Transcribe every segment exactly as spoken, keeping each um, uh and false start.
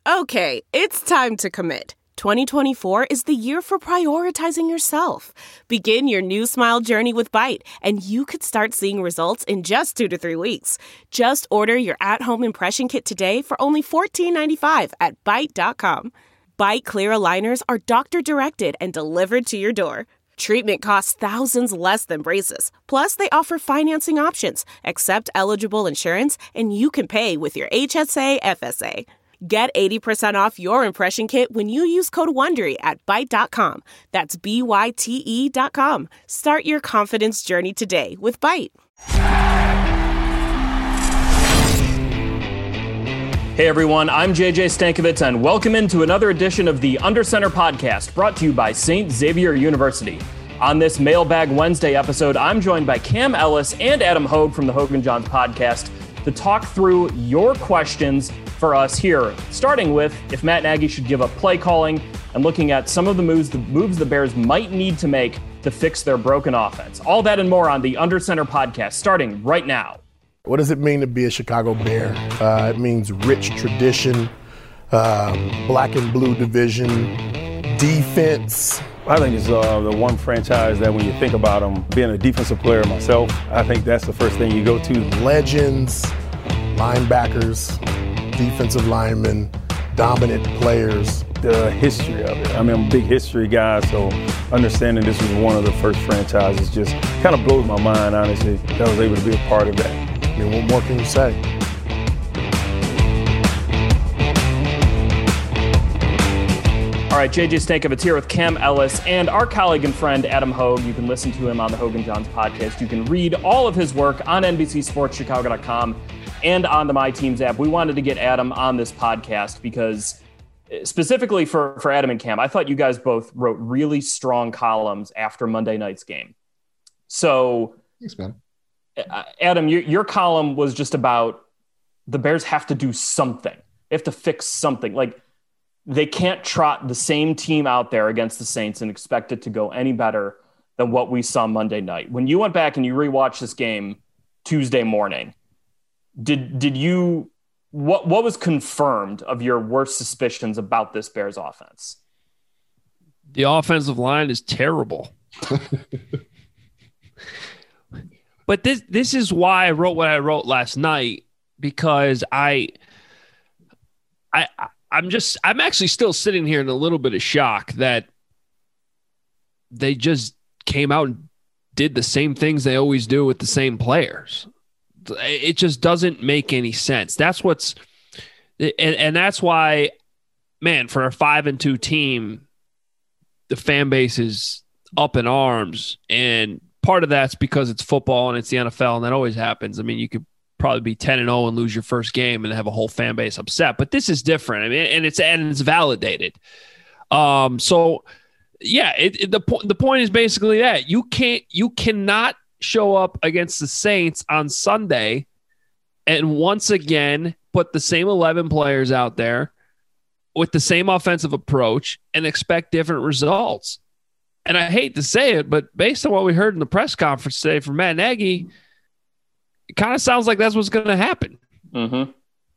Okay, it's time to commit. twenty twenty-four is the year for prioritizing yourself. Begin your new smile journey with Byte, and you could start seeing results in just two to three weeks. Just order your at-home impression kit today for only fourteen ninety-five at byte dot com. Byte clear aligners are doctor-directed and delivered to your door. Treatment costs thousands less than braces. Plus, they offer financing options, accept eligible insurance, and you can pay with your H S A F S A. Get eighty percent off your impression kit when you use code WONDERY at byte dot com. That's B Y T E dot com. Start your confidence journey today with Byte. Hey everyone, I'm J J Stankovitz, and welcome into another edition of the Under Center podcast, brought to you by Saint Xavier University. On this Mailbag Wednesday episode, I'm joined by Cam Ellis and Adam Hogue from the Hogue and Johns podcast to talk through your questions for us here, starting with if Matt Nagy should give up play calling and looking at some of the moves the moves the Bears might need to make to fix their broken offense. All that and more on the Under Center podcast, starting right now. What does it mean to be a Chicago Bear? Uh, it means rich tradition, um, black and blue division, defense. I think it's uh, the one franchise that when you think about them, being a defensive player myself, I think that's the first thing you go to. Legends, linebackers, defensive linemen, dominant players. The history of it. I mean, I'm a big history guy, so understanding this was one of the first franchises just kind of blows my mind, honestly, that I was able to be a part of that. I mean, what more can you say? All right, J J Stankovitz here with Cam Ellis and our colleague and friend Adam Hogue. You can listen to him on the Hogue and Johns podcast. You can read all of his work on N B C Sports Chicago dot com and on the My Teams app. We wanted to get Adam on this podcast because specifically for, for Adam and Cam, I thought you guys both wrote really strong columns after Monday night's game. So, thanks, man. Adam, your, your column was just about the Bears have to do something. They have to fix something. Like, they can't trot the same team out there against the Saints and expect it to go any better than what we saw Monday night. When you went back and you rewatched this game Tuesday morning, did did you what what was confirmed of your worst suspicions about this Bears offense? The offensive line is terrible. But this this is why I wrote what I wrote last night, because I I I'm just I'm actually still sitting here in a little bit of shock that they just came out and did the same things they always do with the same players. It just doesn't make any sense. That's what's and, and that's why, man, for a five and two team, the fan base is up in arms, and part of that's because it's football and it's the N F L, and that always happens. I mean, you could probably be ten and oh and lose your first game and have a whole fan base upset, but this is different. I mean, and it's and it's validated. Um, so yeah, it, it, the point the point is basically that you can't you cannot show up against the Saints on Sunday and once again put the same eleven players out there with the same offensive approach and expect different results. And I hate to say it, but based on what we heard in the press conference today from Matt Nagy, it kind of sounds like that's what's going to happen. Mm-hmm.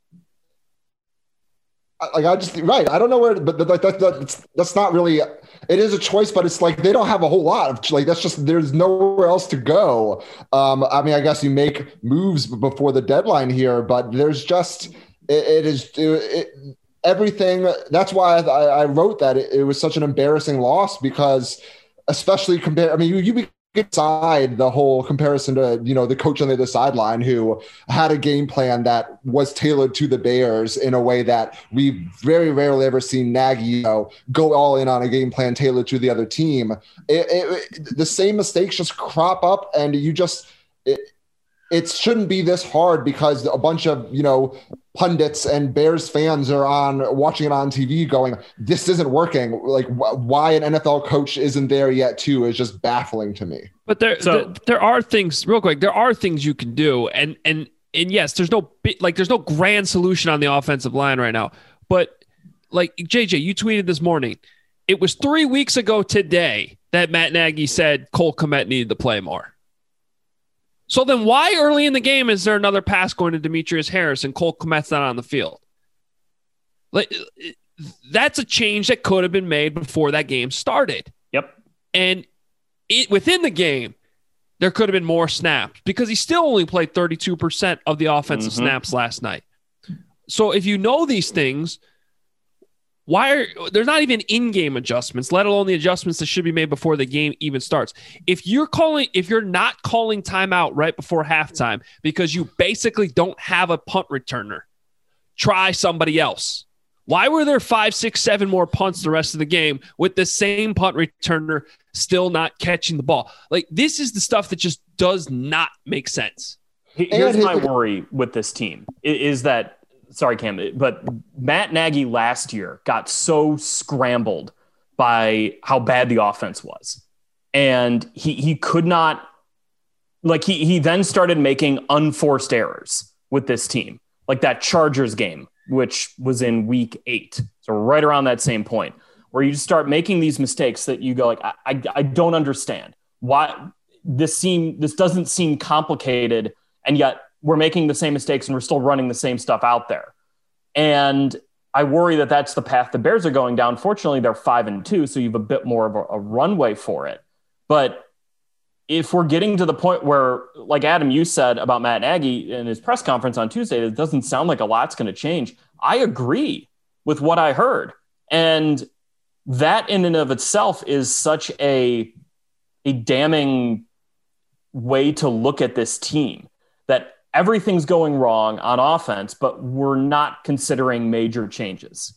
Like I just right, I don't know where, but that, that, that's that's not really. It is a choice, but it's like they don't have a whole lot of like. That's just there's nowhere else to go. Um, I mean, I guess you make moves before the deadline here, but there's just it, it is it, everything. That's why I, I wrote that it, it was such an embarrassing loss because. Especially compared, I mean, you, you aside the whole comparison to, you know, the coach on the other sideline who had a game plan that was tailored to the Bears in a way that we very rarely ever seen Nagy, you know, go all in on a game plan tailored to the other team. It, it, it, the same mistakes just crop up, and you just it, it shouldn't be this hard because a bunch of, you know, pundits and Bears fans are on watching it on T V going, this isn't working. Like wh- why an N F L coach isn't there yet too is just baffling to me. But there, so, there, there are things real quick. There are things you can do. And, and, and yes, there's no like, there's no grand solution on the offensive line right now, but like J J, you tweeted this morning, it was three weeks ago today that Matt Nagy said Cole Kmet needed to play more. So then why early in the game is there another pass going to Demetrius Harris and Cole Kmet's not on the field? Like, that's a change that could have been made before that game started. Yep. And it, within the game, there could have been more snaps because he still only played thirty-two percent of the offensive mm-hmm. snaps last night. So if you know these things, why are there's not even in-game adjustments, let alone the adjustments that should be made before the game even starts? If you're calling, if you're not calling timeout right before halftime because you basically don't have a punt returner, try somebody else. Why were there five, six, seven more punts the rest of the game with the same punt returner still not catching the ball? Like, this is the stuff that just does not make sense. Here's my worry with this team is that, sorry, Cam, but Matt Nagy last year got so scrambled by how bad the offense was. And he he could not, like, he he then started making unforced errors with this team, like that Chargers game, which was in week eight. So right around that same point where you just start making these mistakes that you go like, I, I, I don't understand why this seem, this doesn't seem complicated. And yet we're making the same mistakes and we're still running the same stuff out there. And I worry that that's the path the Bears are going down. Fortunately, they're five and two, so you have a bit more of a, a runway for it. But if we're getting to the point where, like Adam, you said about Matt Nagy in his press conference on Tuesday, it doesn't sound like a lot's going to change. I agree with what I heard. And that in and of itself is such a, a damning way to look at this team, that everything's going wrong on offense, but we're not considering major changes.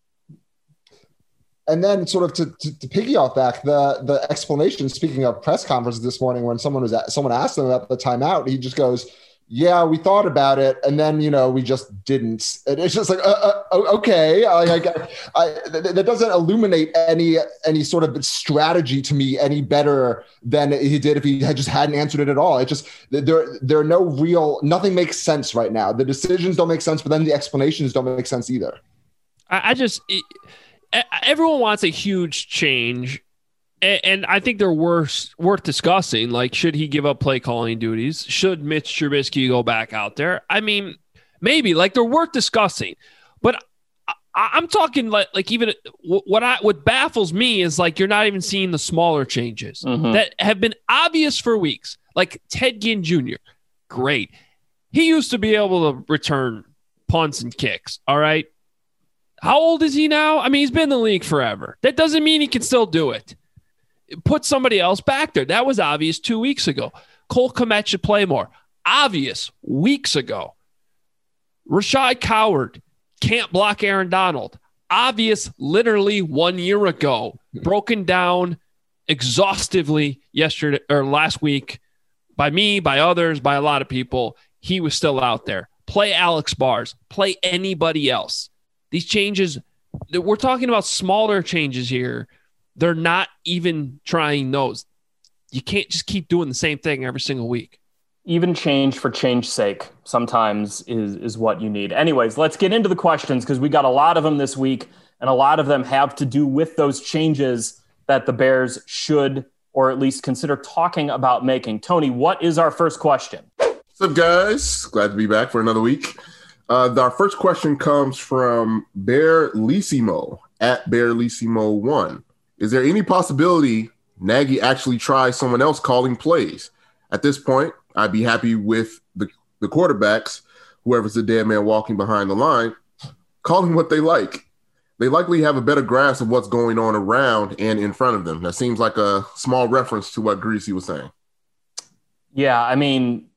And then sort of to, to, to piggy off back, the, the explanation, speaking of press conferences this morning, when someone was at, someone asked him about the timeout, he just goes, yeah, we thought about it. And then, you know, we just didn't. And it's just like, uh, uh, okay. I, I, I, that doesn't illuminate any, any sort of strategy to me any better than he did if he had just hadn't answered it at all. It just, there, there are no real, nothing makes sense right now. The decisions don't make sense, but then the explanations don't make sense either. I, I just, it, everyone wants a huge change, and I think they're worth, worth discussing. Like, should he give up play calling duties? Should Mitch Trubisky go back out there? I mean, maybe. Like, they're worth discussing. But I, I'm talking like, like even what I what baffles me is, like, you're not even seeing the smaller changes mm-hmm. that have been obvious for weeks. Like Ted Ginn Junior, great. He used to be able to return punts and kicks, all right? How old is he now? I mean, he's been in the league forever. That doesn't mean he can still do it. Put somebody else back there. That was obvious two weeks ago. Cole Kmet should play more. Obvious weeks ago. Rashad Coward can't block Aaron Donald. Obvious literally one year ago. Broken down exhaustively yesterday or last week by me, by others, by a lot of people. He was still out there. Play Alex Bars. Play anybody else. These changes, we're talking about smaller changes here. They're not even trying those. You can't just keep doing the same thing every single week. Even change for change's sake sometimes is, is what you need. Anyways, let's get into the questions because we got a lot of them this week, and a lot of them have to do with those changes that the Bears should or at least consider talking about making. Tony, what is our first question? What's up, guys? Glad to be back for another week. Uh, our first question comes from Bear Lissimo at Bear Lissimo one. Is there any possibility Nagy actually tries someone else calling plays? At this point, I'd be happy with the, the quarterbacks, whoever's the dead man walking behind the line, calling what they like. They likely have a better grasp of what's going on around and in front of them. That seems like a small reference to what Greasy was saying. Yeah, I mean,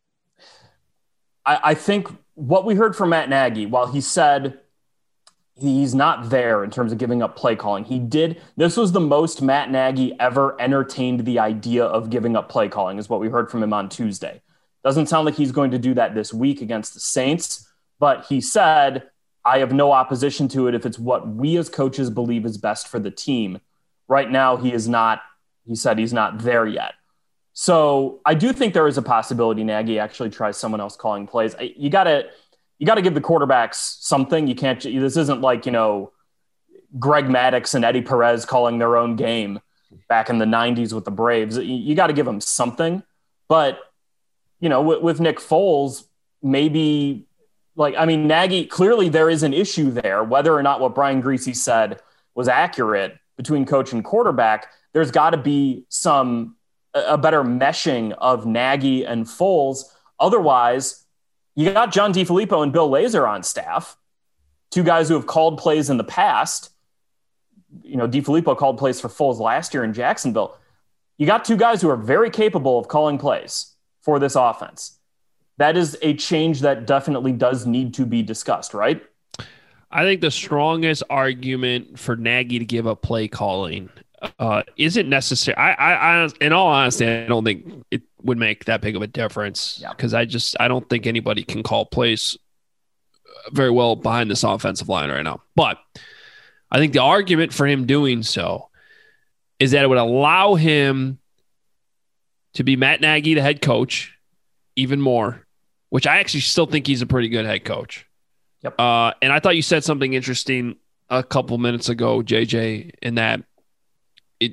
I, I think what we heard from Matt Nagy, while he said he's not there in terms of giving up play calling, he did. This was the most Matt Nagy ever entertained the idea of giving up play calling, is what we heard from him on Tuesday. Doesn't sound like he's going to do that this week against the Saints, but he said, I have no opposition to it if it's what we as coaches believe is best for the team. Right now, he is not, he said he's not there yet. So I do think there is a possibility Nagy actually tries someone else calling plays. You got to you got to give the quarterbacks something. You can't. This isn't like, you know, Greg Maddux and Eddie Perez calling their own game back in the nineties with the Braves. You got to give them something. But, you know, with, with Nick Foles, maybe like, I mean, Nagy, clearly there is an issue there, whether or not what Brian Griese said was accurate between coach and quarterback. There's got to be some, a better meshing of Nagy and Foles. Otherwise, you got John DeFilippo and Bill Lazor on staff, two guys who have called plays in the past. You know, DeFilippo called plays for Foles last year in Jacksonville. You got two guys who are very capable of calling plays for this offense. That is a change that definitely does need to be discussed, right? I think the strongest argument for Nagy to give up play calling uh, isn't necessary. I, I, I, in all honesty, I don't think it would make that big of a difference because yeah. I just, I don't think anybody can call plays very well behind this offensive line right now. But I think the argument for him doing so is that it would allow him to be Matt Nagy, the head coach, even more, which I actually still think he's a pretty good head coach. Yep. Uh, and I thought you said something interesting a couple minutes ago, J J, in that it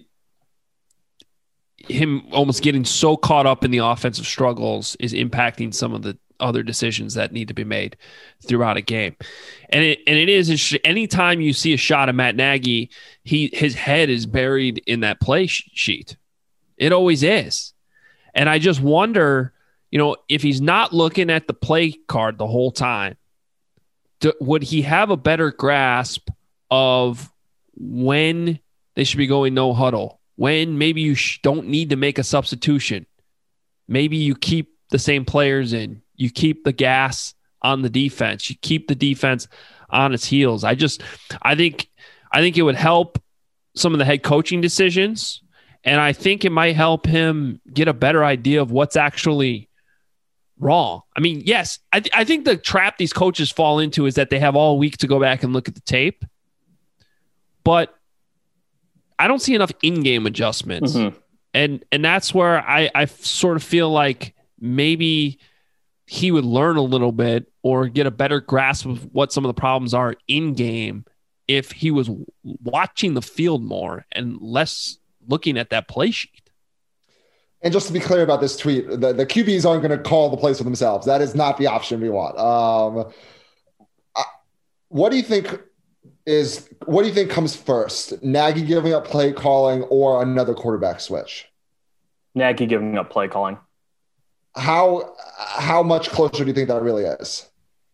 him almost getting so caught up in the offensive struggles is impacting some of the other decisions that need to be made throughout a game. And it and it is anytime you see a shot of Matt Nagy, he his head is buried in that play sheet. It always is. And I just wonder, you know, if he's not looking at the play card the whole time, do, would he have a better grasp of when they should be going no huddle, when maybe you sh- don't need to make a substitution, maybe you keep the same players in, you keep the gas on the defense, you keep the defense on its heels. I just, I think, I think it would help some of the head coaching decisions. And I think it might help him get a better idea of what's actually wrong. I mean, yes, I, th- I think the trap these coaches fall into is that they have all week to go back and look at the tape. But I don't see enough in-game adjustments. Mm-hmm. And and that's where I, I sort of feel like maybe he would learn a little bit or get a better grasp of what some of the problems are in-game if he was watching the field more and less looking at that play sheet. And just to be clear about this tweet, the, the Q Bs aren't going to call the plays for themselves. That is not the option we want. Um, I, what do you think is, what do you think comes first? Nagy giving up play calling or another quarterback switch? Nagy giving up play calling. How, how much closer do you think that really is?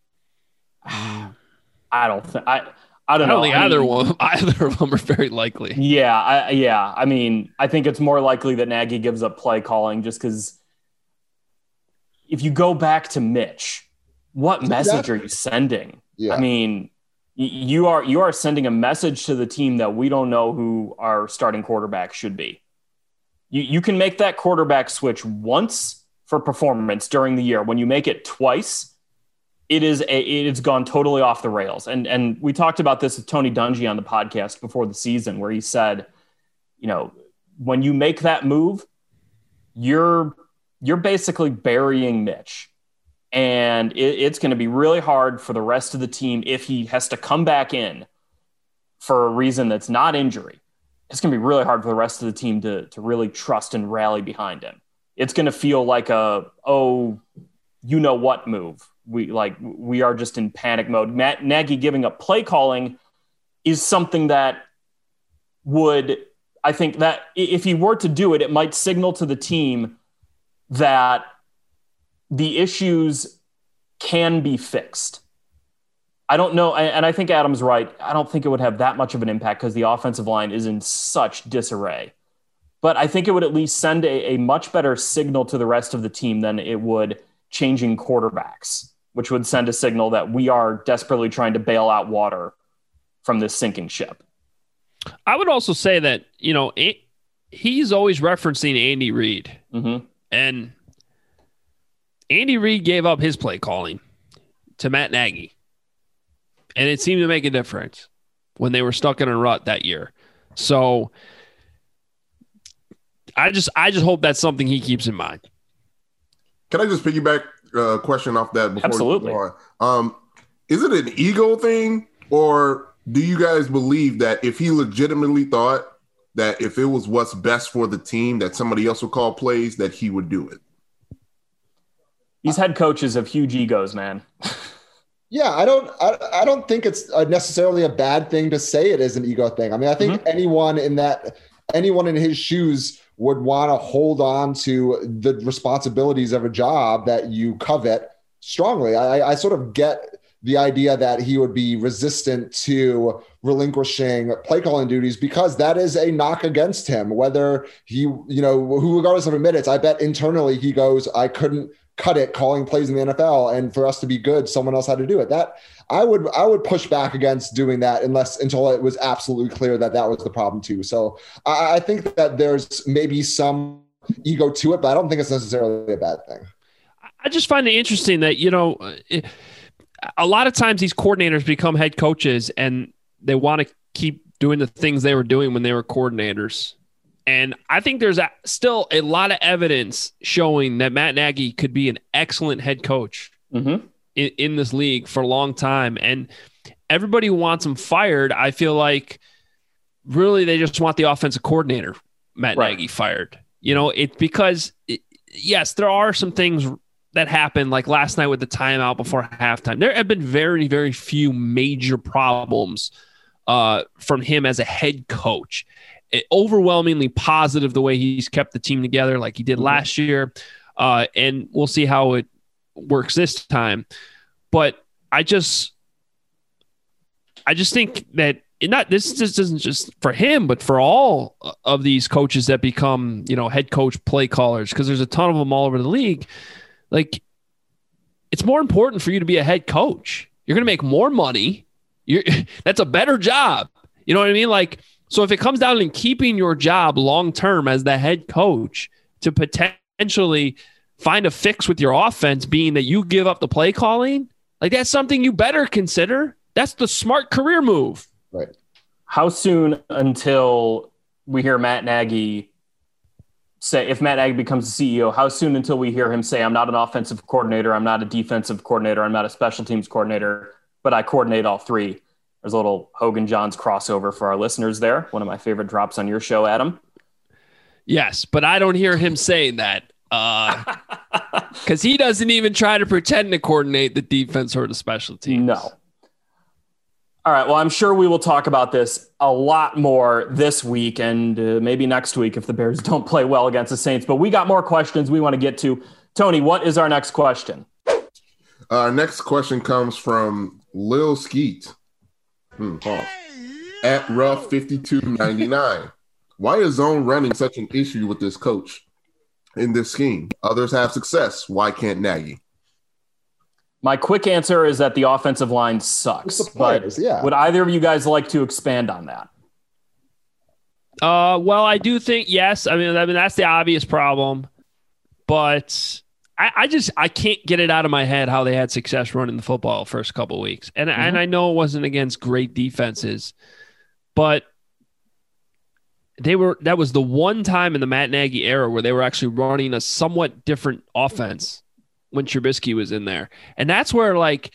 I don't think, I, I don't I don't know. think I either mean, one, either of them are very likely. Yeah, I, yeah. I mean, I think it's more likely that Nagy gives up play calling just because if you go back to Mitch, what message are you sending? Yeah. I mean, y- you are you are sending a message to the team that we don't know who our starting quarterback should be. You you can make that quarterback switch once for performance during the year. When you make it twice, It is a, it's gone totally off the rails. And and we talked about this with Tony Dungy on the podcast before the season, where he said, you know, when you make that move, you're you're basically burying Mitch. And it, it's going to be really hard for the rest of the team if he has to come back in for a reason that's not injury. It's going to be really hard for the rest of the team to, to really trust and rally behind him. It's going to feel like a, oh, you know what move. We like we are just in panic mode. Matt Nagy giving up play calling is something that would, I think that if he were to do it, it might signal to the team that the issues can be fixed. I don't know. And I think Adam's right. I don't think it would have that much of an impact because the offensive line is in such disarray. But I think it would at least send a, a much better signal to the rest of the team than it would changing quarterbacks, which would send a signal that we are desperately trying to bail out water from this sinking ship. I would also say that, you know, it, he's always referencing Andy Reid. Mm-hmm. And Andy Reid gave up his play calling to Matt Nagy. And it seemed to make a difference when they were stuck in a rut that year. So I just I just hope that's something he keeps in mind. Can I just piggyback a uh, question off that before Absolutely. we move on? Um, is it an ego thing, or do you guys believe that if he legitimately thought that if it was what's best for the team, that somebody else would call plays, that he would do it? These head coaches have huge egos, man. Yeah, I don't I, I don't think it's necessarily a bad thing to say it is an ego thing. I mean, I think mm-hmm. anyone in that anyone in his shoes would want to hold on to the responsibilities of a job that you covet strongly. I, I sort of get the idea that he would be resistant to relinquishing play calling duties because that is a knock against him, whether he, you know, who regardless of minutes, I bet internally he goes, I couldn't cut it calling plays in the N F L. And for us to be good, someone else had to do it. That I would, I would push back against doing that unless until it was absolutely clear that that was the problem too. So I, I think that there's maybe some ego to it, but I don't think it's necessarily a bad thing. I just find it interesting that, you know, it, a lot of times these coordinators become head coaches and they want to keep doing the things they were doing when they were coordinators. And I think there's a, still a lot of evidence showing that Matt Nagy could be an excellent head coach mm-hmm. in, in this league for a long time. And everybody who wants him fired, I feel like really they just want the offensive coordinator, Matt right. Nagy, fired. You know, it's because, it, yes, there are some things that happened, like last night with the timeout before halftime. There have been very, very few major problems uh, from him as a head coach. It, overwhelmingly positive the way he's kept the team together like he did last year. Uh, and we'll see how it works this time. But I just, I just think that it not, this just isn't just for him, but for all of these coaches that become, you know, head coach play callers, because there's a ton of them all over the league. Like, it's more important for you to be a head coach. You're going to make more money. You're, that's a better job. You know what I mean? Like, so if it comes down to keeping your job long-term as the head coach to potentially find a fix with your offense being that you give up the play calling, like that's something you better consider. That's the smart career move. Right. How soon until we hear Matt Nagy say, if Matt Nagy becomes the C E O, how soon until we hear him say, I'm not an offensive coordinator, I'm not a defensive coordinator, I'm not a special teams coordinator, but I coordinate all three? There's a little Hogan Johns crossover for our listeners there. One of my favorite drops on your show, Adam. Yes, but I don't hear him saying that because uh, he doesn't even try to pretend to coordinate the defense or the special teams. No. All right. Well, I'm sure we will talk about this a lot more this week and uh, maybe next week if the Bears don't play well against the Saints. But we got more questions we want to get to. Tony, what is our next question? Our next question comes from Lil Skeet. Hmm, pause. At rough fifty-two ninety-nine. Why is zone running such an issue with this coach in this scheme? Others have success. Why can't Nagy? My quick answer is that the offensive line sucks. Players, but yeah. Would either of you guys like to expand on that? Uh, well, I do think yes. I mean, I mean that's the obvious problem, but I, I just I can't get it out of my head how they had success running the football the first couple of weeks, and mm-hmm. and I know it wasn't against great defenses, but they were. That was the one time in the Matt Nagy era where they were actually running a somewhat different offense when Trubisky was in there. And that's where, like,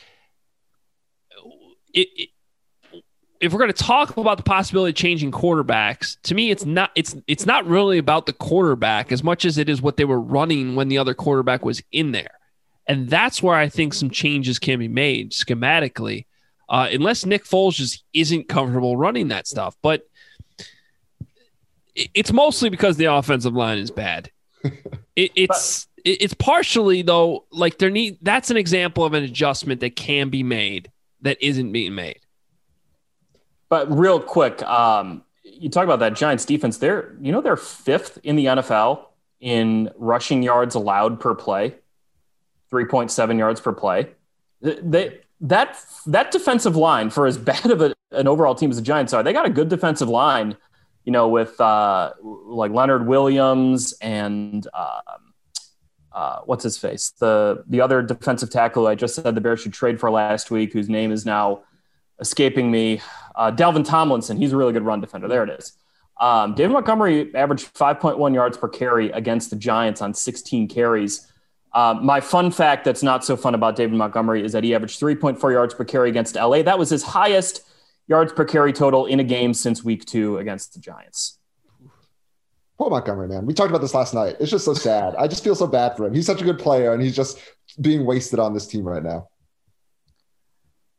it, it, if we're going to talk about the possibility of changing quarterbacks, to me, it's not, it's, it's not really about the quarterback as much as it is what they were running when the other quarterback was in there. And that's where I think some changes can be made schematically, uh, unless Nick Foles just isn't comfortable running that stuff. But it, it's mostly because the offensive line is bad. It, it's, but- It's partially, though, like there need that's an example of an adjustment that can be made that isn't being made. But real quick, um, you talk about that Giants defense. They're, you know, they're fifth in the N F L in rushing yards allowed per play, three point seven yards per play. They, that that defensive line, for as bad of a, an overall team as the Giants are, they got a good defensive line, you know, with uh, like Leonard Williams and uh, Uh, what's his face? The the other defensive tackle I just said the Bears should trade for last week, whose name is now escaping me. Uh, Dalvin Tomlinson. He's a really good run defender. There it is. Um, David Montgomery averaged five point one yards per carry against the Giants on sixteen carries. Um, my fun fact that's not so fun about David Montgomery is that he averaged three point four yards per carry against L A. That was his highest yards per carry total in a game since week two against the Giants. Poor Montgomery, man. We talked about this last night. It's just so sad. I just feel so bad for him. He's such a good player, and he's just being wasted on this team right now.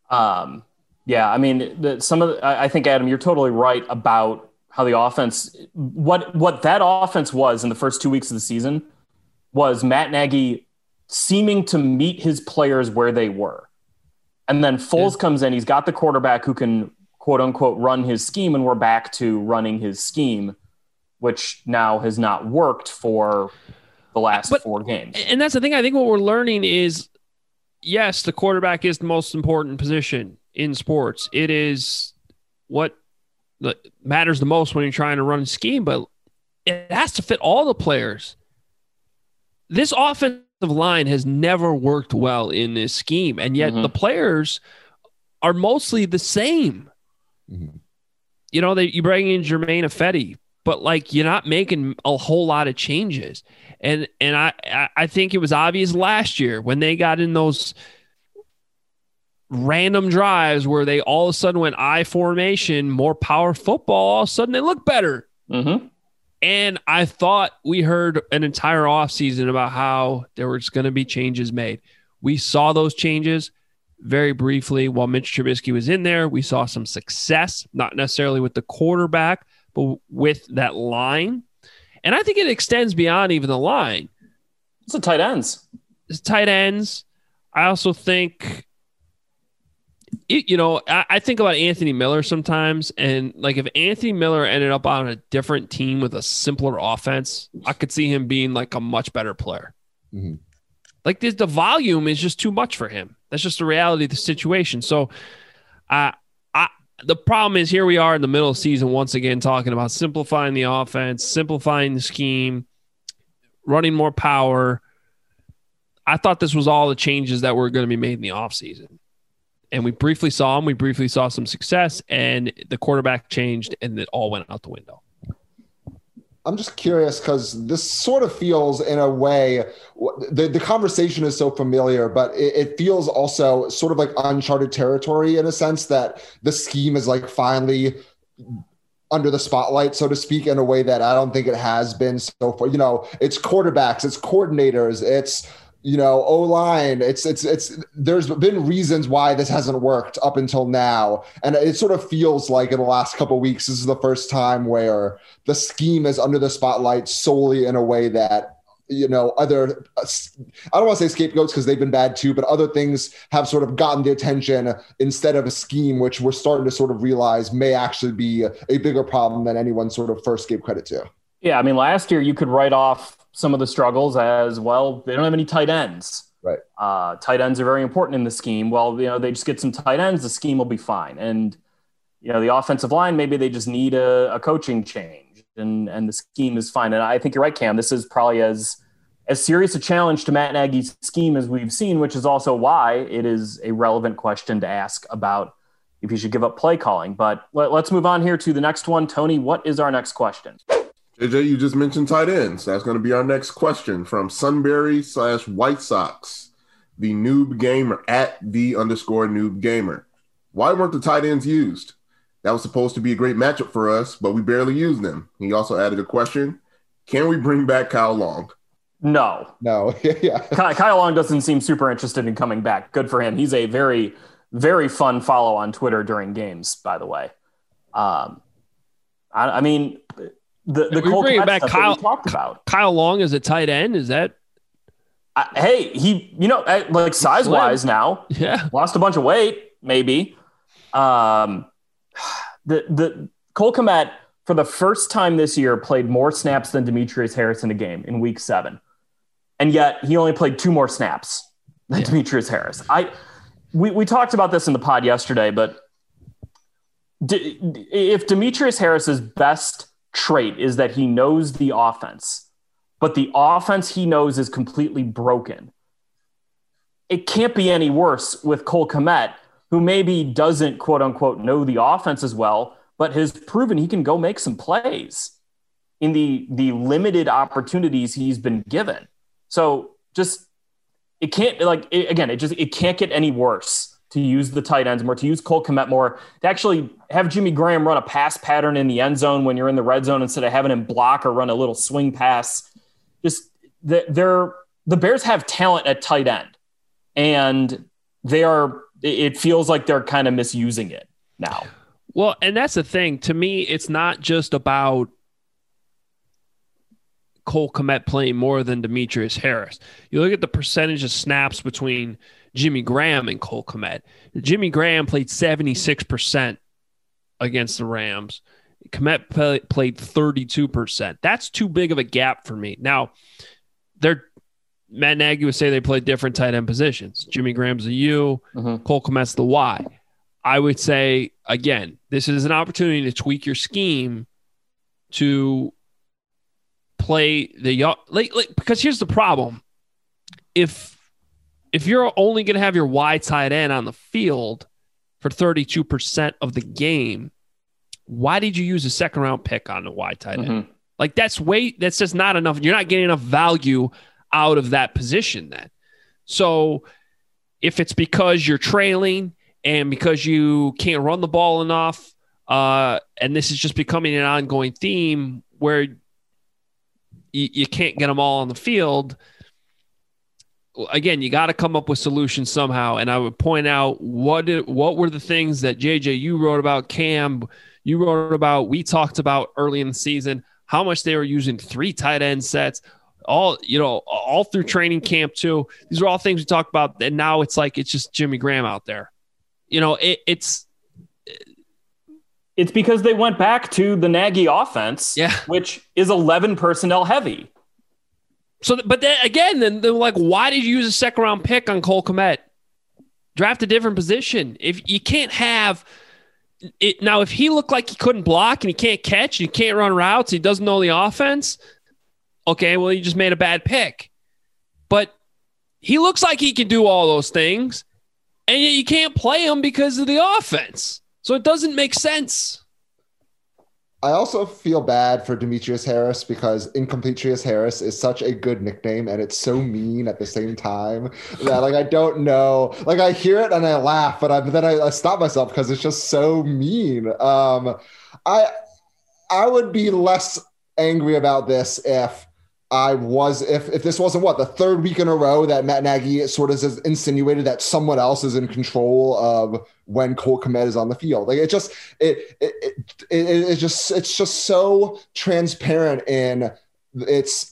Um, yeah, I mean, the, some of the, I I think, Adam, you're totally right about how the offense, what what that offense was in the first two weeks of the season was Matt Nagy seeming to meet his players where they were. And then Foles yeah. comes in, he's got the quarterback who can, quote unquote, run his scheme, and we're back to running his scheme, which now has not worked for the last but, four games. And that's the thing. I think what we're learning is, yes, the quarterback is the most important position in sports. It is what matters the most when you're trying to run a scheme, but it has to fit all the players. This offensive line has never worked well in this scheme, and yet mm-hmm. the players are mostly the same. Mm-hmm. You know, they, you bring in Germain Ifedi, but like you're not making a whole lot of changes. And and I, I think it was obvious last year when they got in those random drives where they all of a sudden went I formation, more power football, all of a sudden they look better. Mm-hmm. And I thought we heard an entire offseason about how there was going to be changes made. We saw those changes very briefly while Mitch Trubisky was in there. We saw some success, not necessarily with the quarterback, but with that line. And I think it extends beyond even the line. It's the tight ends. It's tight ends. I also think, it, you know, I, I think about Anthony Miller sometimes. And like if Anthony Miller ended up on a different team with a simpler offense, I could see him being like a much better player. Mm-hmm. Like the, the volume is just too much for him. That's just the reality of the situation. So uh, I, the problem is here we are in the middle of the season once again talking about simplifying the offense, simplifying the scheme, running more power. I thought this was all the changes that were going to be made in the offseason. And we briefly saw them. We briefly saw some success, and the quarterback changed, and it all went out the window. I'm just curious because this sort of feels in a way, the, the conversation is so familiar, but it, it feels also sort of like uncharted territory in a sense that the scheme is like finally under the spotlight, so to speak, in a way that I don't think it has been so far. You know, it's quarterbacks, it's coordinators, it's, you know, O-line, it's, it's, it's, there's been reasons why this hasn't worked up until now. And it sort of feels like in the last couple of weeks, this is the first time where the scheme is under the spotlight solely in a way that, you know, other, I don't want to say scapegoats because they've been bad too, but other things have sort of gotten the attention instead of a scheme, which we're starting to sort of realize may actually be a, a bigger problem than anyone sort of first gave credit to. Yeah. I mean, last year you could write off some of the struggles as well. They don't have any tight ends. Right. Uh, tight ends are very important in the scheme. Well, you know, they just get some tight ends, the scheme will be fine. And, you know, the offensive line, maybe they just need a, a coaching change and, and the scheme is fine. And I think you're right, Cam. This is probably as, as serious a challenge to Matt Nagy's scheme as we've seen, which is also why it is a relevant question to ask about if he should give up play calling. But let, let's move on here to the next one. Tony, what is our next question? J J, you just mentioned tight ends. That's going to be our next question from Sunbury slash White Sox, the noob gamer at the underscore noob gamer. Why weren't the tight ends used? That was supposed to be a great matchup for us, but we barely used them. He also added a question. Can we bring back Kyle Long? No. No. yeah. Kyle Long doesn't seem super interested in coming back. Good for him. He's a very, very fun follow on Twitter during games, by the way. Um, I, I mean... The, the Cole bringing back Kyle, talked about. Kyle Long as a tight end. Is that? Uh, hey, he, you know, like size wise now, yeah, lost a bunch of weight, maybe. Um, the, the Cole Kmet for the first time this year played more snaps than Demetrius Harris in a game in week seven. And yet he only played two more snaps than yeah. Demetrius Harris. I, we, we talked about this in the pod yesterday, but d- if Demetrius Harris's best trait is that he knows the offense, but the offense he knows is completely broken, it can't be any worse with Cole Kmet, who maybe doesn't quote unquote know the offense as well, but has proven he can go make some plays in the, the limited opportunities he's been given. So just, it can't like, it, again, it just, it can't get any worse to use the tight ends more, to use Cole Kmet more, to actually have Jimmy Graham run a pass pattern in the end zone when you're in the red zone instead of having him block or run a little swing pass. Just the, they're, the Bears have talent at tight end, and they are it feels like they're kind of misusing it now. Well, and that's the thing. To me, it's not just about Cole Kmet playing more than Demetrius Harris. You look at the percentage of snaps between Jimmy Graham and Cole Kmet. Jimmy Graham played seventy-six percent against the Rams. Kmet play, played thirty-two percent. That's too big of a gap for me. Now, they're Matt Nagy would say they play different tight end positions. Jimmy Graham's the U, mm-hmm. Cole Kmet's the Y. I would say, again, this is an opportunity to tweak your scheme to play the like, like because here's the problem. If if you're only going to have your Y tight end on the field for thirty-two percent of the game, why did you use a second round pick on the Y tight end? Mm-hmm. Like that's way that's just not enough. You're not getting enough value out of that position then. So if it's because you're trailing and because you can't run the ball enough, uh, and this is just becoming an ongoing theme where you, you can't get them all on the field, again, you got to come up with solutions somehow. And I would point out what did, what were the things that J J, you wrote about, Cam, you wrote about, we talked about early in the season, how much they were using three tight end sets, all, you know, all through training camp too. These are all things we talked about. And now it's like, it's just Jimmy Graham out there. You know, it, it's, it's because they went back to the Nagy offense, yeah. which is eleven personnel heavy. So, but then again, then they're like, why did you use a second round pick on Cole Kmet? Draft a different position. If you can't have it now, if he looked like he couldn't block and he can't catch, and he can't run routes, he doesn't know the offense. Okay, well, you just made a bad pick. But he looks like he can do all those things, and yet you can't play him because of the offense. So it doesn't make sense. I also feel bad for Demetrius Harris because Incompletrius Harris is such a good nickname and it's so mean at the same time that like I don't know. Like I hear it and I laugh, but, I, but then I, I stop myself because it's just so mean. Um, I I would be less angry about this if I was if if this wasn't what the third week in a row that Matt Nagy sort of has insinuated that someone else is in control of when Cole Kmet is on the field. Like it just it it it, it it's just it's just so transparent in its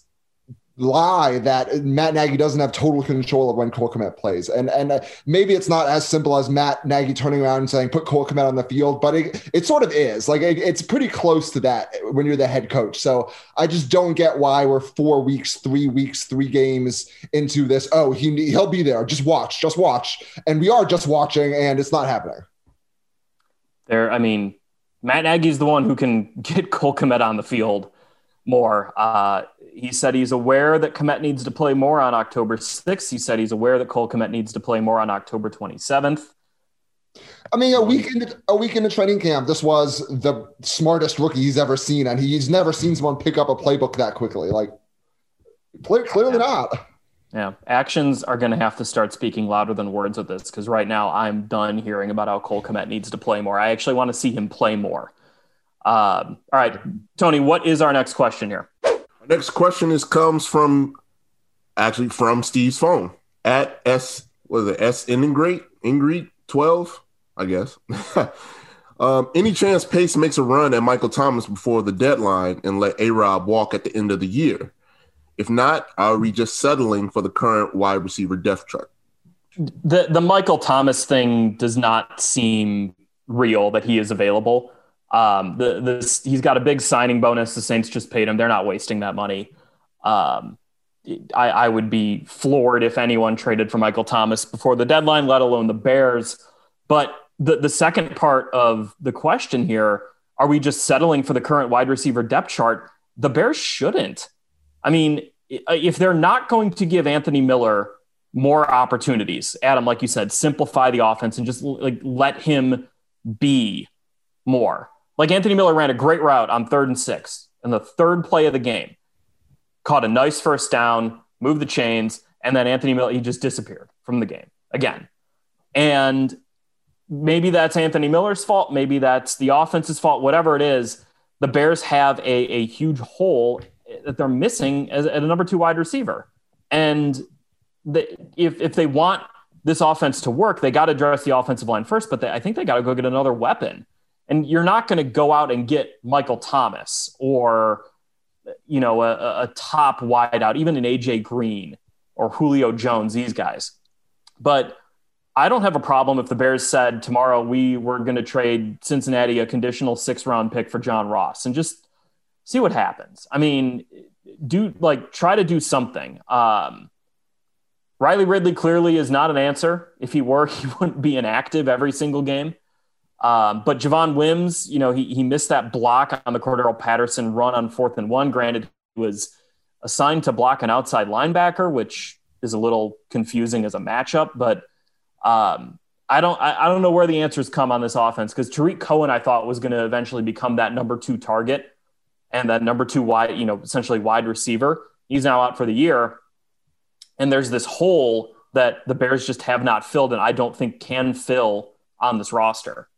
lie that Matt Nagy doesn't have total control of when Cole Kmet plays. And and uh, maybe it's not as simple as Matt Nagy turning around and saying, put Cole Kmet on the field, but it, it sort of is. Like it, it's pretty close to that when you're the head coach. So I just don't get why we're four weeks, three weeks, three games into this. Oh, he, he'll be there. Just watch, just watch. And we are just watching and it's not happening. There, I mean, Matt Nagy's the one who can get Cole Kmet on the field more. Uh, he said he's aware that Kmet needs to play more on October sixth. He said he's aware that Cole Kmet needs to play more on October twenty-seventh. I mean, a week into a week into training camp, this was the smartest rookie he's ever seen, and he's never seen someone pick up a playbook that quickly. Like, clearly yeah. not. Yeah, actions are going to have to start speaking louder than words with this, because right now I'm done hearing about how Cole Kmet needs to play more. I actually want to see him play more. Um, all right, Tony, what is our next question here? Our next question is comes from actually from Steve's phone at S. Was it S Ingrid Ingrid twelve? I guess. um, any chance Pace makes a run at Michael Thomas before the deadline and let A-Rob walk at the end of the year? If not, are we just settling for the current wide receiver depth chart? The the Michael Thomas thing does not seem real that he is available. Um, the the he's got a big signing bonus. The Saints just paid him. They're not wasting that money. Um, I, I would be floored if anyone traded for Michael Thomas before the deadline, let alone the Bears. But the the second part of the question here, are we just settling for the current wide receiver depth chart? The Bears shouldn't. I mean, if they're not going to give Anthony Miller more opportunities, Adam, like you said, simplify the offense and just like let him be more. Like Anthony Miller ran a great route on third and six in the third play of the game, caught a nice first down, moved the chains, and then Anthony Miller, he just disappeared from the game again. And maybe that's Anthony Miller's fault. Maybe that's the offense's fault, whatever it is. The Bears have a, a huge hole that they're missing as at a number two wide receiver. And the, if if they want this offense to work, they got to address the offensive line first, but they, I think they got to go get another weapon. And you're not going to go out and get Michael Thomas or, you know, a, a top wideout, even an A J Green or Julio Jones, these guys. But I don't have a problem if the Bears said tomorrow we were going to trade Cincinnati a conditional sixth round pick for John Ross and just see what happens. I mean, do like try to do something. Um, Riley Ridley clearly is not an answer. If he were, he wouldn't be inactive every single game. Um, but Javon Wims, you know, he he missed that block on the Cordero Patterson run on fourth and one. Granted, he was assigned to block an outside linebacker, which is a little confusing as a matchup. But um, I don't I, I don't know where the answers come on this offense, because Tariq Cohen, I thought, was going to eventually become that number two target and that number two wide, you know, essentially wide receiver. He's now out for the year. And there's this hole that the Bears just have not filled, and I don't think can fill on this roster.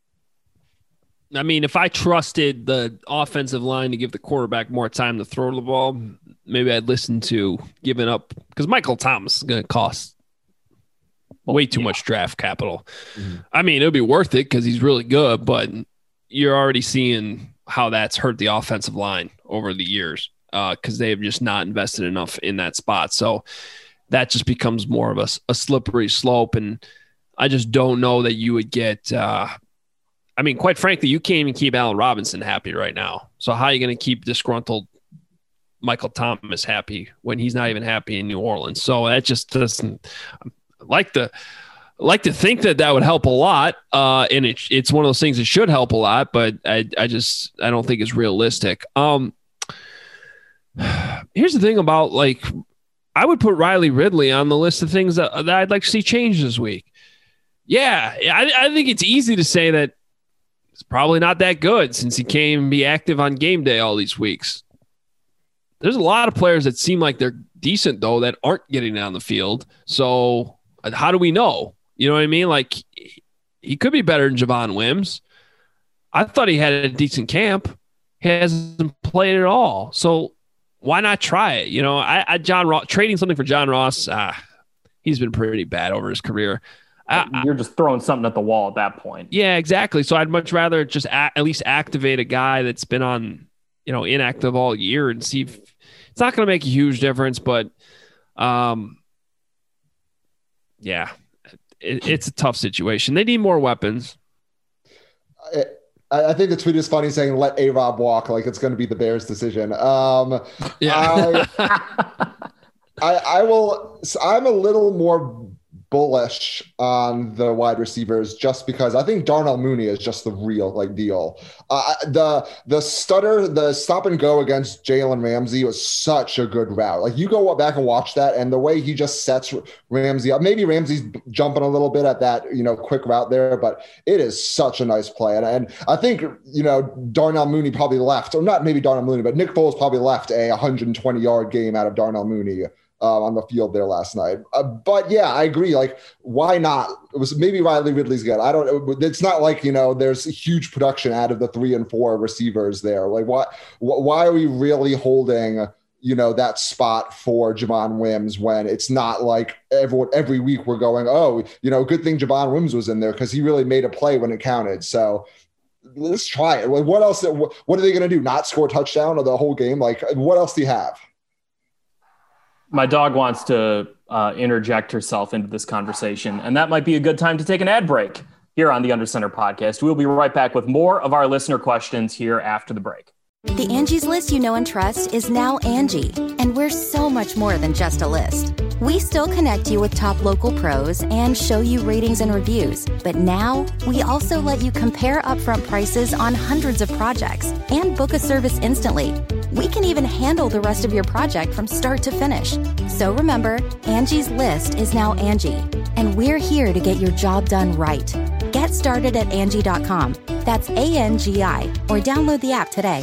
I mean, if I trusted the offensive line to give the quarterback more time to throw the ball, maybe I'd listen to giving up, because Michael Thomas is going to cost way too yeah. much draft capital. Mm-hmm. I mean, it'll be worth it because he's really good, but you're already seeing how that's hurt the offensive line over the years because uh, they have just not invested enough in that spot. So that just becomes more of a, a slippery slope. And I just don't know that you would get uh, – I mean, quite frankly, you can't even keep Allen Robinson happy right now. So how are you going to keep disgruntled Michael Thomas happy when he's not even happy in New Orleans? So that just doesn't like to like to think that that would help a lot. Uh, and it, it's one of those things that should help a lot, but I, I just, I don't think it's realistic. Um, here's the thing about, like, I would put Riley Ridley on the list of things that, that I'd like to see change this week. Yeah. I, I think it's easy to say that it's probably not that good since he can't be active on game day all these weeks. There's a lot of players that seem like they're decent, though, that aren't getting on the field. So how do we know? You know what I mean? Like, he could be better than Javon Wims. I thought he had a decent camp. He hasn't played at all. So why not try it? You know, I, I John Ross, trading something for John Ross, ah, he's been pretty bad over his career. I, You're just throwing something at the wall at that point. Yeah, exactly. So I'd much rather just a, at least activate a guy that's been on, you know, inactive all year and see if it's not going to make a huge difference. But, um, yeah, it, it's a tough situation. They need more weapons. I, I think the tweet is funny saying "Let A-Rob walk," like it's going to be the Bears' decision. Um, yeah, I, I, I will. I'm a little more bullish on the wide receivers just because I think Darnell Mooney is just the real like deal. Uh, the the stutter, the stop and go against Jalen Ramsey was such a good route. Like you go back and watch that, and the way he just sets Ramsey up. Maybe Ramsey's jumping a little bit at that you know quick route there, but it is such a nice play. And, and I think you know Darnell Mooney probably left, or not maybe Darnell Mooney, but Nick Foles probably left a one hundred twenty yard game out of Darnell Mooney Uh, on the field there last night. Uh, but yeah, I agree. Like, why not? It was maybe Riley Ridley's good. I don't, it's not like, you know, there's huge production out of the three and four receivers there. Like what, why are we really holding, you know, that spot for Javon Wims when it's not like everyone, every week we're going, oh, you know, good thing Javon Wims was in there because he really made a play when it counted. So let's try it. What else? What are they going to do? Not score a touchdown or the whole game? Like, what else do you have? My dog wants to uh, interject herself into this conversation, and that might be a good time to take an ad break here on the Under Center podcast. We'll be right back with more of our listener questions here after the break. The Angie's List you know and trust is now Angie, and we're so much more than just a list. We still connect you with top local pros and show you ratings and reviews, but now we also let you compare upfront prices on hundreds of projects and book a service instantly. We can even handle the rest of your project from start to finish. So remember, Angie's List is now Angie, and we're here to get your job done right. Get started at Angie dot com. That's A N G I, or download the app today.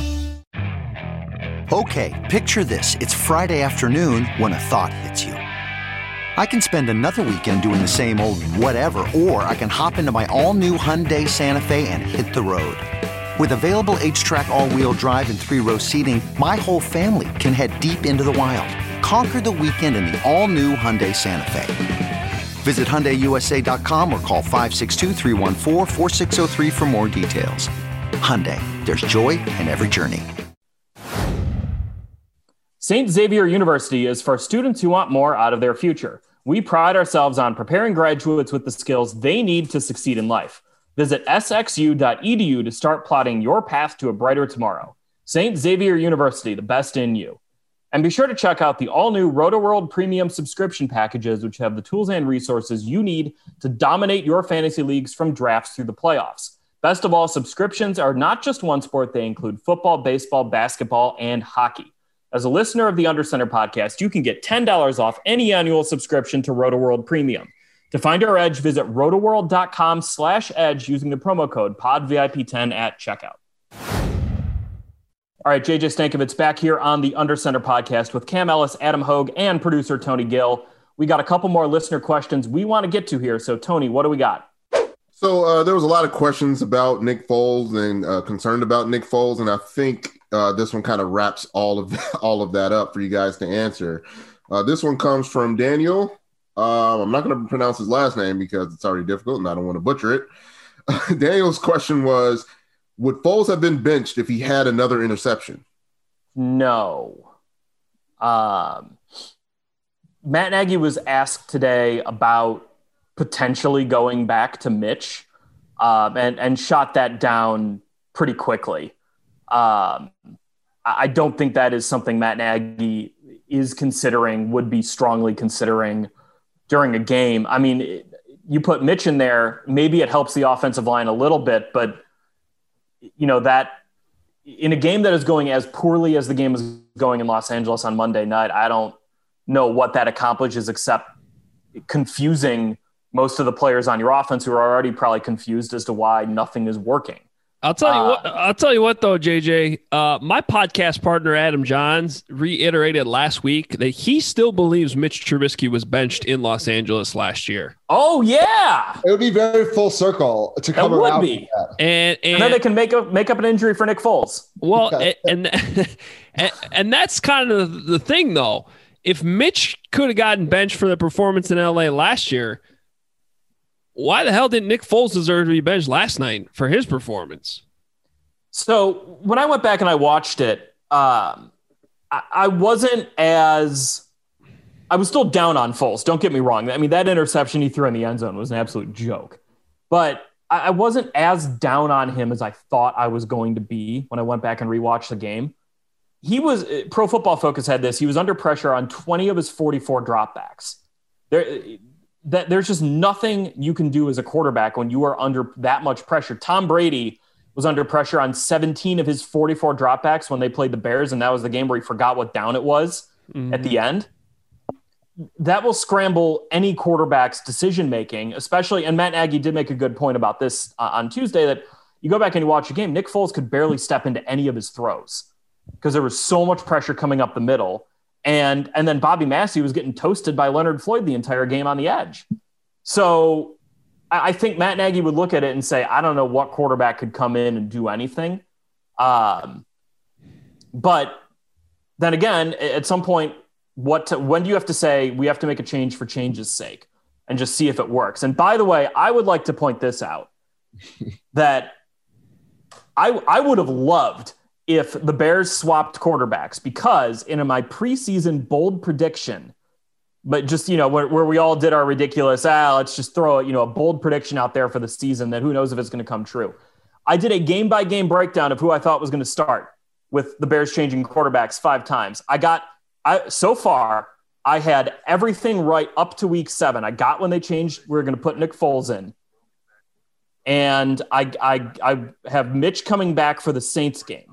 Okay, picture this. It's Friday afternoon when a thought hits you. I can spend another weekend doing the same old whatever, or I can hop into my all-new Hyundai Santa Fe and hit the road. With available H-Track all-wheel drive and three-row seating, my whole family can head deep into the wild. Conquer the weekend in the all-new Hyundai Santa Fe. Visit Hyundai U S A dot com or call five six two, three one four, four six zero three for more details. Hyundai, there's joy in every journey. Saint Xavier University is for students who want more out of their future. We pride ourselves on preparing graduates with the skills they need to succeed in life. Visit s x u dot e d u to start plotting your path to a brighter tomorrow. Saint Xavier University, the best in you. And be sure to check out the all-new RotoWorld Premium subscription packages, which have the tools and resources you need to dominate your fantasy leagues from drafts through the playoffs. Best of all, subscriptions are not just one sport. They include football, baseball, basketball, and hockey. As a listener of the Under Center podcast, you can get ten dollars off any annual subscription to RotoWorld Premium. To find our edge, visit rotoworld.com slash edge using the promo code P O D V I P ten at checkout. All right, J J Stankovitz back here on the Under Center podcast with Cam Ellis, Adam Hogue, and producer Tony Gill. We got a couple more listener questions we want to get to here. So, Tony, what do we got? So uh, there was a lot of questions about Nick Foles and uh, concerned about Nick Foles, and I think uh, this one kind of wraps all of that, all of that up for you guys to answer. Uh, this one comes from Daniel. Uh, I'm not going to pronounce his last name because it's already difficult, and I don't want to butcher it. Uh, Daniel's question was, would Foles have been benched if he had another interception? No. Um, Matt Nagy was asked today about potentially going back to Mitch um, and, and shot that down pretty quickly. Um, I don't think that is something Matt Nagy is considering, would be strongly considering during a game. I mean, you put Mitch in there, maybe it helps the offensive line a little bit, but you know, that in a game that is going as poorly as the game is going in Los Angeles on Monday night, I don't know what that accomplishes except confusing most of the players on your offense who are already probably confused as to why nothing is working. I'll tell you uh, what. I'll tell you what, though, J J. Uh, my podcast partner Adam Johns reiterated last week that he still believes Mitch Trubisky was benched in Los Angeles last year. Oh yeah, it would be very full circle to come it around. Would be. That. And, and, and then they can make up make up an injury for Nick Foles. Well, and, and and that's kind of the thing, though. If Mitch could have gotten benched for the performance in L A last year, why the hell didn't Nick Foles deserve to be benched last night for his performance? So when I went back and I watched it, um, I, I wasn't as – I was still down on Foles. Don't get me wrong. I mean, that interception he threw in the end zone was an absolute joke. But I, I wasn't as down on him as I thought I was going to be when I went back and rewatched the game. He was – Pro Football Focus had this. He was under pressure on twenty of his forty-four dropbacks. There – That there's just nothing you can do as a quarterback when you are under that much pressure. Tom Brady was under pressure on seventeen of his forty-four dropbacks when they played the Bears, and that was the game where he forgot what down it was mm-hmm. at the end. That will scramble any quarterback's decision-making, especially, and Matt Nagy did make a good point about this uh, on Tuesday, that you go back and you watch a game, Nick Foles could barely step into any of his throws because there was so much pressure coming up the middle. And and then Bobby Massey was getting toasted by Leonard Floyd the entire game on the edge. So I think Matt Nagy would look at it and say, I don't know what quarterback could come in and do anything. Um, but then again, at some point, what to, when do you have to say we have to make a change for change's sake and just see if it works? And by the way, I would like to point this out, that I I would have loved if the Bears swapped quarterbacks, because in my preseason bold prediction, but just, you know, where, where we all did our ridiculous, ah, let's just throw, you know, a bold prediction out there for the season that who knows if it's going to come true. I did a game by game breakdown of who I thought was going to start with the Bears changing quarterbacks five times. I got, I so far, I had everything right up to week seven. I got when they changed, we were going to put Nick Foles in. And I, I, I have Mitch coming back for the Saints game.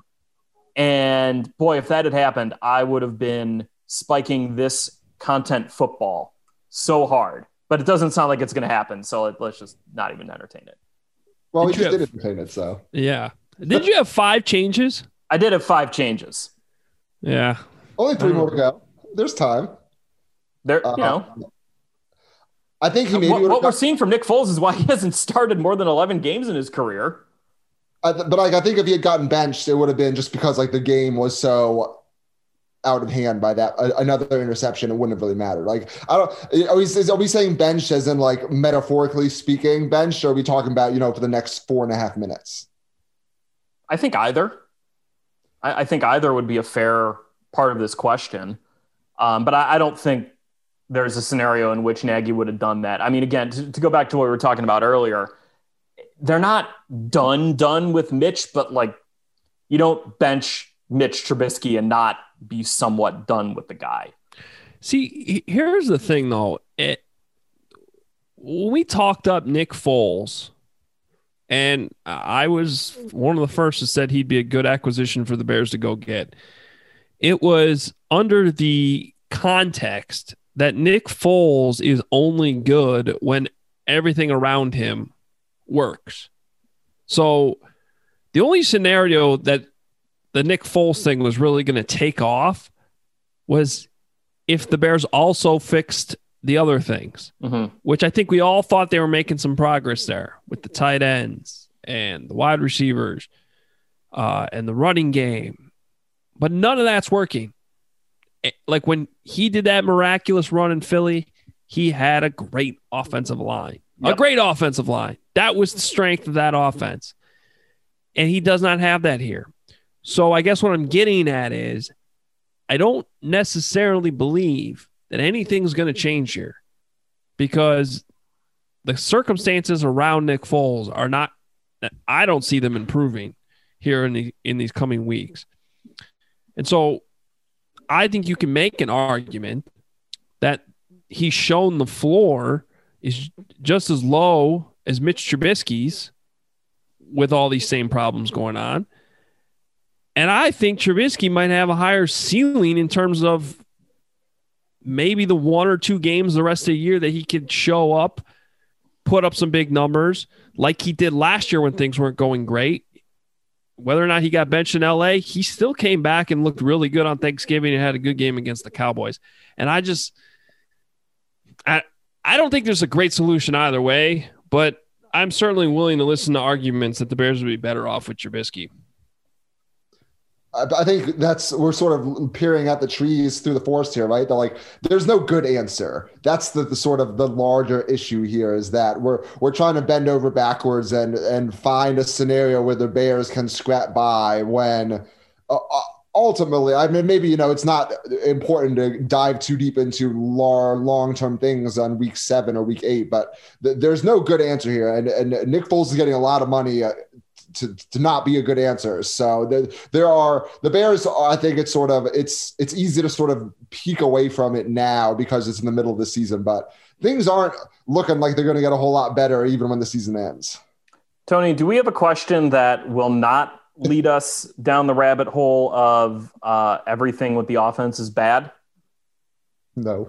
And boy, if that had happened, I would have been spiking this content football so hard. But it doesn't sound like it's going to happen, so let, let's just not even entertain it. Well, did we just have, did entertain it, so. Yeah. Did you have five changes? I did have five changes. Yeah. Only three more to go. There's time. There, uh, you know. I think he maybe what, what got, we're seeing from Nick Foles is why he hasn't started more than eleven games in his career. I, but like, I think if he had gotten benched, it would have been just because like the game was so out of hand by that uh, another interception, it wouldn't have really mattered. Like, I don't, are we, is, are we saying bench as in like metaphorically speaking bench, or are we talking about, you know, for the next four and a half minutes? I think either. I, I think either would be a fair part of this question. Um, but I, I don't think there's a scenario in which Nagy would have done that. I mean, again, to, to go back to what we were talking about earlier, they're not done, done with Mitch, but like, you don't bench Mitch Trubisky and not be somewhat done with the guy. See, here's the thing though. It, when we talked up Nick Foles, and I was one of the first that said he'd be a good acquisition for the Bears to go get, it was under the context that Nick Foles is only good when everything around him works. So the only scenario that the Nick Foles thing was really going to take off was if the Bears also fixed the other things, mm-hmm. which I think we all thought they were making some progress there with the tight ends and the wide receivers uh, and the running game. But none of that's working. Like when he did that miraculous run in Philly, he had a great offensive line, yep. a great offensive line. That was the strength of that offense. And he does not have that here. So I guess what I'm getting at is I don't necessarily believe that anything's going to change here because the circumstances around Nick Foles are not, I don't see them improving here in the, in these coming weeks. And so I think you can make an argument that he's shown the floor is just as low as Mitch Trubisky's with all these same problems going on. And I think Trubisky might have a higher ceiling in terms of maybe the one or two games the rest of the year that he could show up, put up some big numbers like he did last year when things weren't going great. Whether or not he got benched in L A, he still came back and looked really good on Thanksgiving and had a good game against the Cowboys. And I just, I, I don't think there's a great solution either way, but I'm certainly willing to listen to arguments that the Bears would be better off with Trubisky. I think that's, we're sort of peering at the trees through the forest here, right? They're like, there's no good answer. That's the, the sort of the larger issue here is that we're, we're trying to bend over backwards and, and find a scenario where the Bears can scrap by when uh, ultimately, I mean, maybe, you know, it's not important to dive too deep into long, long-term things on week seven or week eight, but th- there's no good answer here. And, and Nick Foles is getting a lot of money uh, To, to not be a good answer. So there, there are the Bears. I think it's sort of it's it's easy to sort of peek away from it now because it's in the middle of the season, but things aren't looking like they're going to get a whole lot better even when the season ends. Tony, do we have a question that will not lead us down the rabbit hole of uh, everything with the offense is bad? No.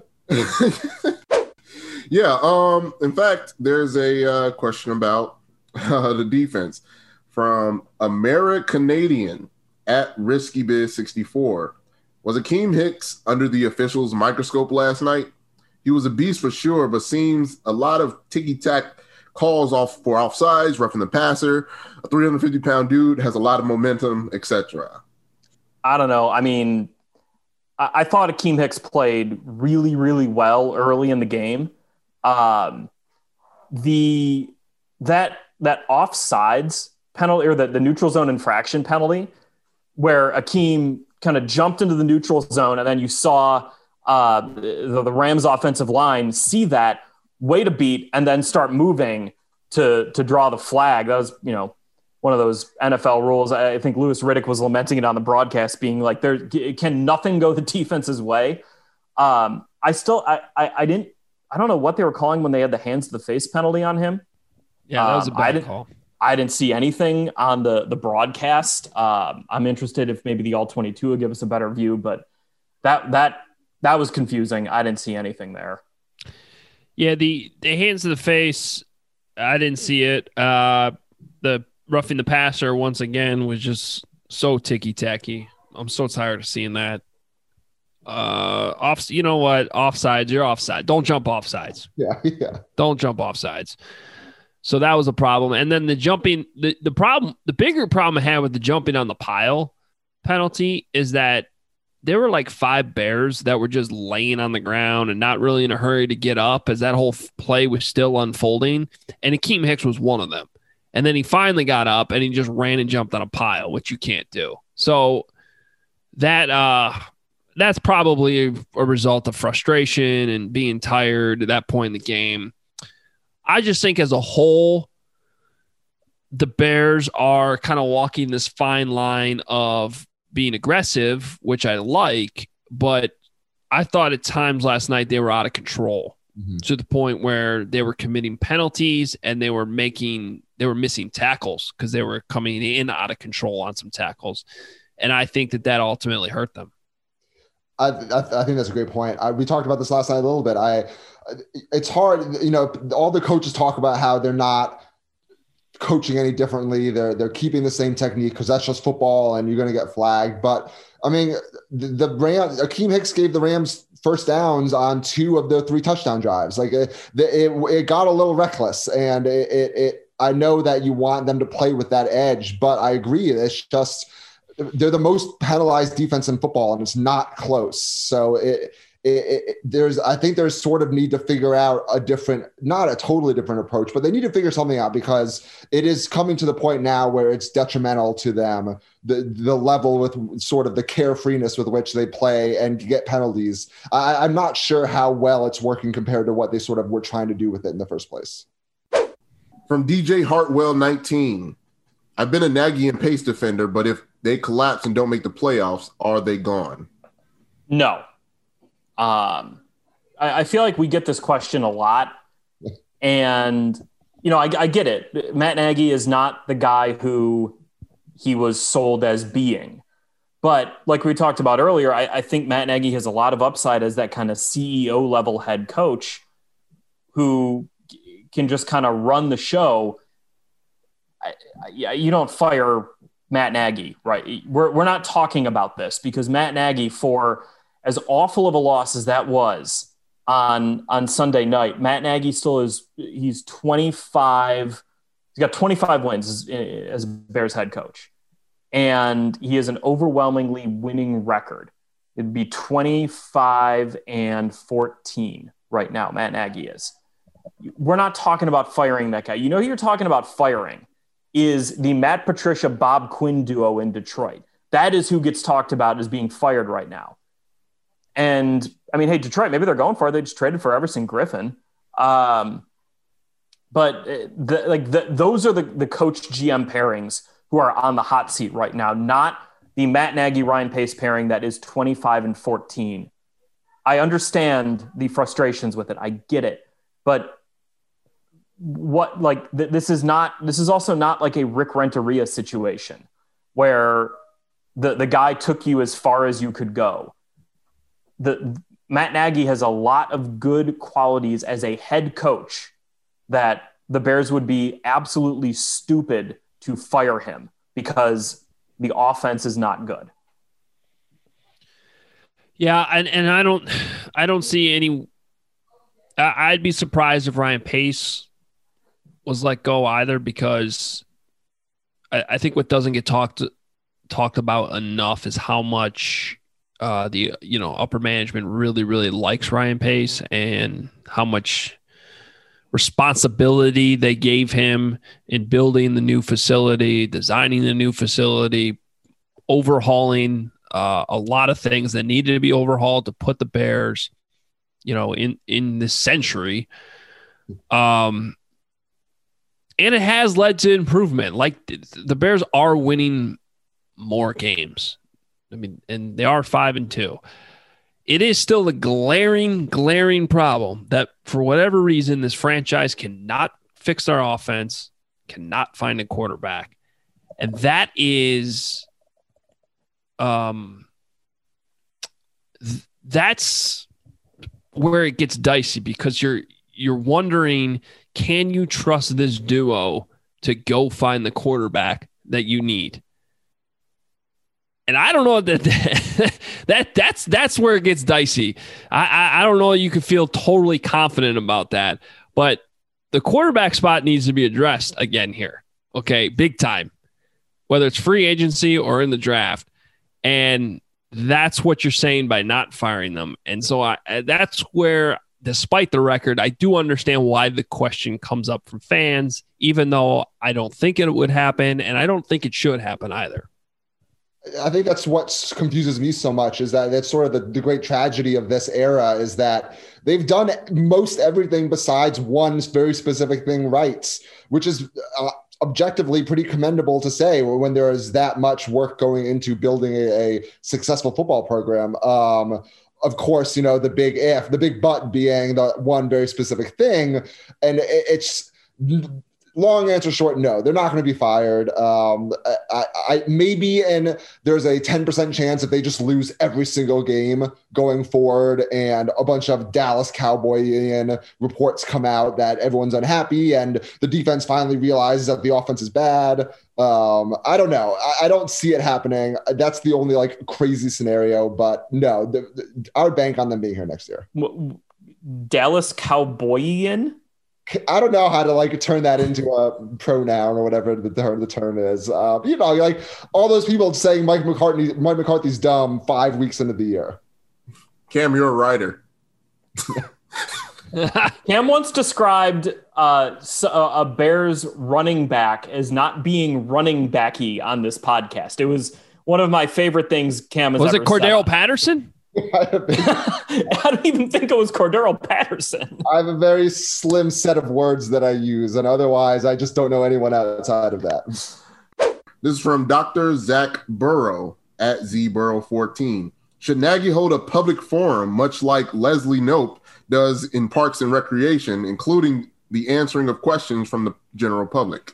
yeah. Um. In fact, there's a uh, question about Uh, the defense from Americanadian at Risky Biz sixty-four. Was Akeem Hicks under the officials' microscope last night? He was a beast for sure, but seems a lot of ticky-tack calls off for offsides, roughing the passer. A three hundred fifty pound dude has a lot of momentum, et cetera. I don't know. I mean, I, I thought Akeem Hicks played really, really well early in the game. Um, the that that offsides penalty or the, the neutral zone infraction penalty where Akeem kind of jumped into the neutral zone and then you saw uh, the, the Rams offensive line see that, wait a beat, and then start moving to to draw the flag. That was, you know, one of those N F L rules. I think Louis Riddick was lamenting it on the broadcast, being like, there can nothing go the defense's way. Um, I still, I, I, I didn't, I don't know what they were calling when they had the hands to the face penalty on him. Yeah, that was a bad um, I didn't, call. I didn't see anything on the, the broadcast. Um, I'm interested if maybe the all twenty-two will give us a better view, but that that that was confusing. I didn't see anything there. Yeah, the, the hands to the face, I didn't see it. Uh, the roughing the passer once again was just so ticky-tacky. I'm so tired of seeing that. Uh, off, you know what? Offsides, you're offside. Don't jump offsides. Yeah, yeah. Don't jump offsides. So that was a problem. And then the jumping, the, the problem, the bigger problem I had with the jumping on the pile penalty is that there were like five Bears that were just laying on the ground and not really in a hurry to get up as that whole play was still unfolding. And Akeem Hicks was one of them. And then he finally got up and he just ran and jumped on a pile, which you can't do. So that uh, that's probably a, a result of frustration and being tired at that point in the game. I just think as a whole, the Bears are kind of walking this fine line of being aggressive, which I like, but I thought at times last night they were out of control mm-hmm. to the point where they were committing penalties and they were making, they were missing tackles because they were coming in out of control on some tackles. And I think that that ultimately hurt them. I, I, I think that's a great point. I, we talked about this last night a little bit. I, it's hard, you know, all the coaches talk about how they're not coaching any differently. They're they're keeping the same technique because that's just football and you're going to get flagged. But I mean, the, the Rams, Akeem Hicks gave the Rams first downs on two of their three touchdown drives. Like it, it, it got a little reckless, and it, it, it. I know that you want them to play with that edge, but I agree. It's just they're the most penalized defense in football, and it's not close. So it. It, it, there's, I think there's sort of need to figure out a different, not a totally different approach, but they need to figure something out because it is coming to the point now where it's detrimental to them, the the level with sort of the carefreeness with which they play and get penalties. I, I'm not sure how well it's working compared to what they sort of were trying to do with it in the first place. From D J Hartwell nineteen, I've been a Nagy and Pace defender, but if they collapse and don't make the playoffs, are they gone? No. Um, I, I feel like we get this question a lot, and, you know, I, I get it. Matt Nagy is not the guy who he was sold as being, but like we talked about earlier, I, I think Matt Nagy has a lot of upside as that kind of C E O level head coach who can just kind of run the show. I, I, you don't fire Matt Nagy, right? We're, we're not talking about this because Matt Nagy, for as awful of a loss as that was on, on Sunday night, Matt Nagy still is, he's twenty-five, he's got twenty-five wins as, as Bears head coach. And he has an overwhelmingly winning record. It'd be twenty-five and fourteen right now, Matt Nagy is. We're not talking about firing that guy. You know who you're talking about firing is the Matt Patricia, Bob Quinn duo in Detroit. That is who gets talked about as being fired right now. And I mean, hey, Detroit, maybe they're going for it. They just traded for Everson Griffin. Um, but the, like the, those are the, the coach G M pairings who are on the hot seat right now, not the Matt Nagy, Ryan Pace pairing that is twenty-five and fourteen. I understand the frustrations with it. I get it. But what, like, th- this is not, this is also not like a Rick Renteria situation where the, the guy took you as far as you could go. The Matt Nagy has a lot of good qualities as a head coach that the Bears would be absolutely stupid to fire him because the offense is not good. Yeah. And, and I don't, I don't see any, I'd be surprised if Ryan Pace was let go either, because I, I think what doesn't get talked, talked about enough is how much Uh, the you know upper management really really likes Ryan Pace and how much responsibility they gave him in building the new facility, designing the new facility, overhauling uh, a lot of things that needed to be overhauled to put the Bears, you know, in in this century. Um, and it has led to improvement. Like the Bears are winning more games. I mean, and they are five and two. It is still a glaring, glaring problem that for whatever reason, this franchise cannot fix their offense, cannot find a quarterback. And that is, um, th- that's where it gets dicey, because you're, you're wondering, can you trust this duo to go find the quarterback that you need? And I don't know that that that's that's where it gets dicey. I, I I don't know you can feel totally confident about that, but the quarterback spot needs to be addressed again here. Okay, big time, whether it's free agency or in the draft. And that's what you're saying by not firing them. And so I, that's where, despite the record, I do understand why the question comes up from fans, even though I don't think it would happen, and I don't think it should happen either. I think that's what confuses me so much, is that that's sort of the, the great tragedy of this era, is that they've done most everything besides one very specific thing right, which is uh, objectively pretty commendable to say when there is that much work going into building a, a successful football program. Um, of course, you know, the big if, the big but being the one very specific thing. And it, it's long answer short, no, they're not going to be fired. Um, I, I maybe, and there's a ten percent chance if they just lose every single game going forward and a bunch of Dallas Cowboyian reports come out that everyone's unhappy and the defense finally realizes that the offense is bad. Um, I don't know. I, I don't see it happening. That's the only like crazy scenario, but no, the, the, I would bank on them being here next year. Dallas Cowboyian? I don't know how to like turn that into a pronoun or whatever the term, the term is. Uh, you know, like all those people saying Mike McCartney, Mike McCarthy's dumb five weeks into the year. Cam, you're a writer. Cam once described uh, a Bears running back as not being running backy on this podcast. It was one of my favorite things Cam has was ever it Cordero said. Patterson? I don't even think it was Cordero Patterson. I have a very slim set of words that I use, and otherwise I just don't know anyone outside of that. This is from Doctor Zach Burrow at Z Burrow fourteen. Should Nagy hold a public forum, much like Leslie Knope does in Parks and Recreation, including the answering of questions from the general public?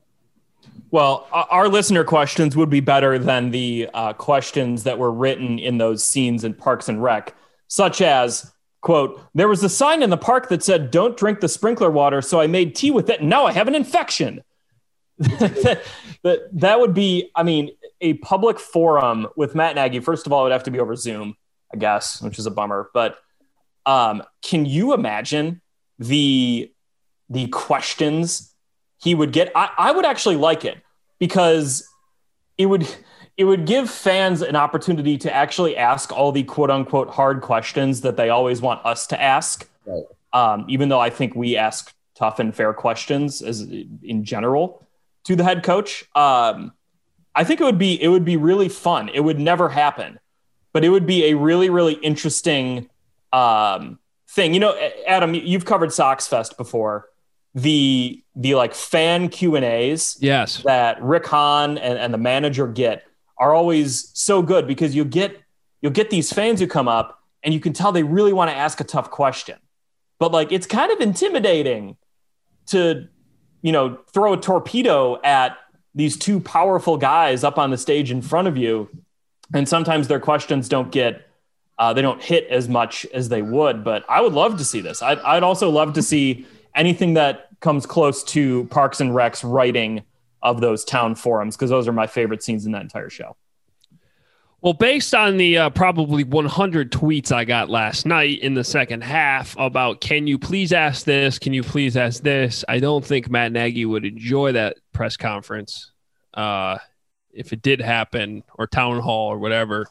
Well, our listener questions would be better than the uh, questions that were written in those scenes in Parks and Rec, such as, quote, there was a sign in the park that said, don't drink the sprinkler water, so I made tea with it, and now I have an infection. that, that would be, I mean, a public forum with Matt Nagy. First of all, it would have to be over Zoom, I guess, which is a bummer. But um, can you imagine the the questions he would get? I, I would actually like it, because it would it would give fans an opportunity to actually ask all the quote unquote hard questions that they always want us to ask. Right. Um, even though I think we ask tough and fair questions as in general to the head coach. Um, I think it would be it would be really fun. It would never happen, but it would be a really, really interesting um, thing. You know, Adam, you've covered Sox Fest before. The the like fan Q and A's yes. that Rick Hahn and, and the manager get are always so good, because you get you'll get these fans who come up and you can tell they really want to ask a tough question, but like it's kind of intimidating to, you know, throw a torpedo at these two powerful guys up on the stage in front of you, and sometimes their questions don't get uh, they don't hit as much as they would. But I would love to see this. I'd, I'd also love to see anything that comes close to Parks and Rec's writing of those town forums, because those are my favorite scenes in that entire show. Well, based on the uh, probably one hundred tweets I got last night in the second half about, can you please ask this? Can you please ask this? I don't think Matt Nagy would enjoy that press conference uh, if it did happen, or town hall or whatever.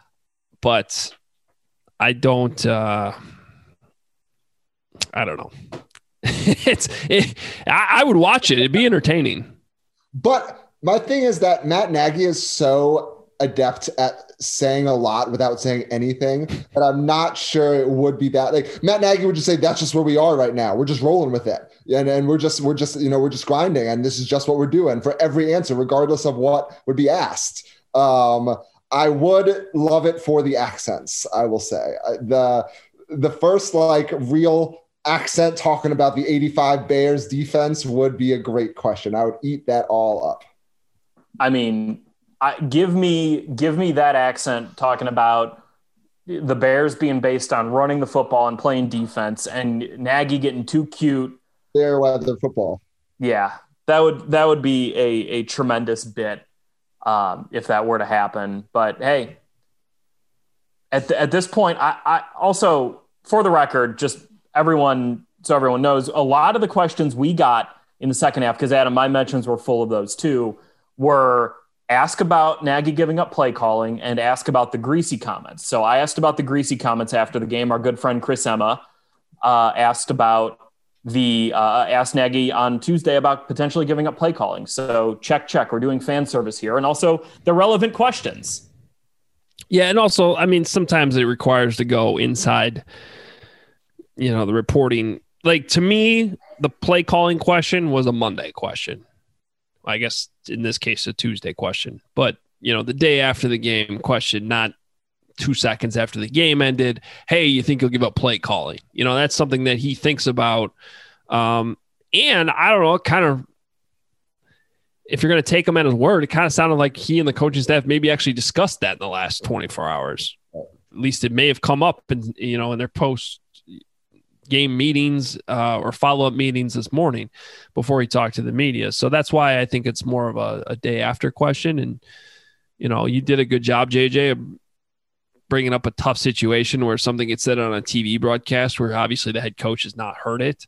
But I don't, uh, I don't know. it's it, I, I would watch it. It'd be entertaining. But my thing is that Matt Nagy is so adept at saying a lot without saying anything that I'm not sure it would be that. Like Matt Nagy would just say, that's just where we are right now. We're just rolling with it. And, and we're just, we're just, you know, we're just grinding. And this is just what we're doing for every answer, regardless of what would be asked. Um, I would love it for the accents. I will say the, the first like real accent talking about the eighty-five Bears defense would be a great question. I would eat that all up. I mean, I, give me give me that accent talking about the Bears being based on running the football and playing defense, and Nagy getting too cute. Fair weather football. Yeah, that would that would be a a tremendous bit um, if that were to happen. But hey, at the, at this point, I, I also, for the record, just everyone so everyone knows, a lot of the questions we got in the second half, because Adam, my mentions were full of those too, were ask about Nagy giving up play calling and ask about the greasy comments. So I asked about the greasy comments after the game. Our good friend Chris Emma uh, asked about the uh, asked Nagy on Tuesday about potentially giving up play calling. So check, check. We're doing fan service here. And also the relevant questions. Yeah. And also, I mean, sometimes it requires to go inside, you know, the reporting. Like, to me, the play calling question was a Monday question. I guess in this case, a Tuesday question, but you know, the day after the game question, not two seconds after the game ended. Hey, you think he'll give up play calling? You know, that's something that he thinks about. Um, and I don't know, kind of, if you're going to take him at his word, it kind of sounded like he and the coaching staff maybe actually discussed that in the last twenty-four hours. At least it may have come up in, you know, in their post game meetings uh, or follow-up meetings this morning before he talked to the media. So that's why I think it's more of a, a day after question. And, you know, you did a good job, J J, of bringing up a tough situation where something gets said on a T V broadcast where obviously the head coach has not heard it,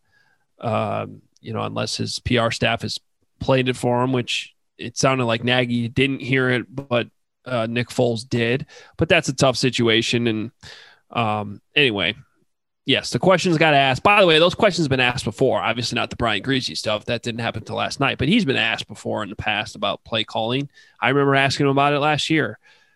um, you know, unless his P R staff has played it for him, which it sounded like Nagy didn't hear it, but uh, Nick Foles did. But that's a tough situation. And um, anyway, yes, the questions got asked. By the way, those questions have been asked before. Obviously not the Brian Griese stuff. That didn't happen until last night. But he's been asked before in the past about play calling. I remember asking him about it last year.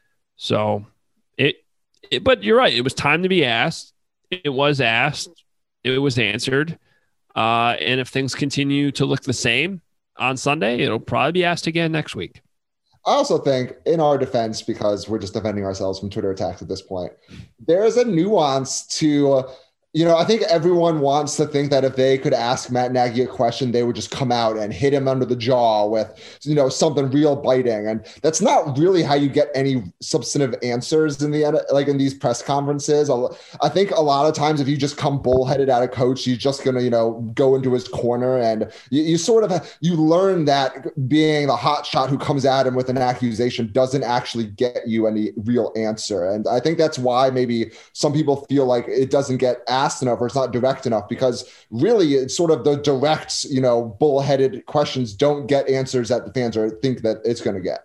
So, it, it but you're right. It was time to be asked. It was asked. It was answered. Uh, and if things continue to look the same on Sunday, it'll probably be asked again next week. I also think, in our defense, because we're just defending ourselves from Twitter attacks at this point, there is a nuance to uh, You know, I think everyone wants to think that if they could ask Matt Nagy a question, they would just come out and hit him under the jaw with, you know, something real biting. And that's not really how you get any substantive answers in the, like in these press conferences. I think a lot of times if you just come bullheaded at a coach, you're just going to, you know, go into his corner, and you, you sort of, you learn that being the hot shot who comes at him with an accusation doesn't actually get you any real answer. And I think that's why maybe some people feel like it doesn't get asked enough, or it's not direct enough, because really it's sort of the direct, you know, bullheaded questions don't get answers that the fans are think that it's going to get.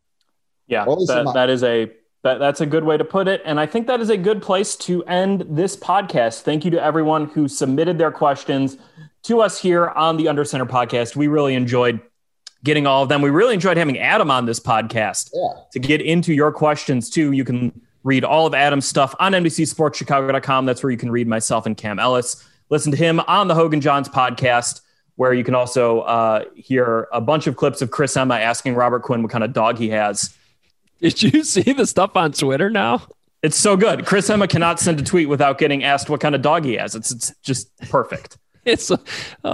Yeah, well, that, that is a that, that's a good way to put it. And I think that is a good place to end this podcast. Thank you to everyone who submitted their questions to us here on the Under Center podcast. We really enjoyed getting all of them. We really enjoyed having Adam on this podcast yeah. to get into your questions too. You can read all of Adam's stuff on N B C Sports Chicago dot com. That's where you can read myself and Cam Ellis. Listen to him on the Hogan Johns podcast, where you can also uh, hear a bunch of clips of Chris Emma asking Robert Quinn what kind of dog he has. Did you see the stuff on Twitter now? It's so good. Chris Emma cannot send a tweet without getting asked what kind of dog he has. It's it's just perfect. It's oh,